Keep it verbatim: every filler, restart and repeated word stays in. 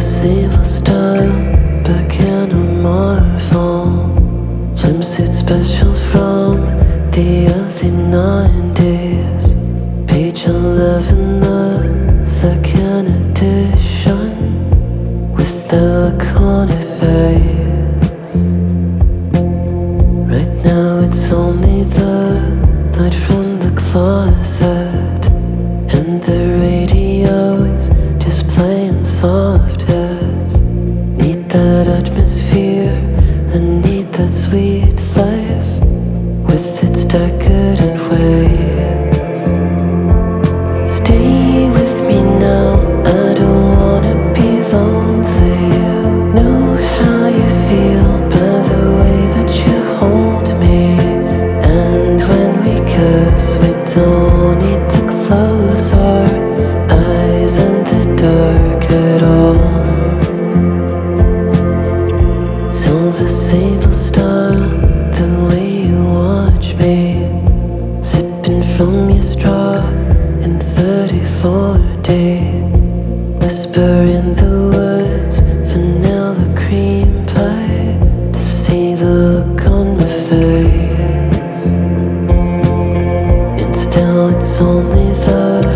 Silver style, back in a marvel. Swimsuit special from the early nineties. Page eleven, the second edition, with the look on her face. Right now it's only the light from the closet, and the radio's just playing soft hits. Need that atmosphere, I need that sweet life with its decadent ways. Stay with me now, I don't wanna be lonely. Know how you feel by the way that you hold me. And when we kiss, we don't need to close our eyes in the dark at all. Silver sable star, the way you watch me, sipping from your straw in thirty-four D. Whisper in the woods, vanilla cream pie, to see the look on my face. And still it's only the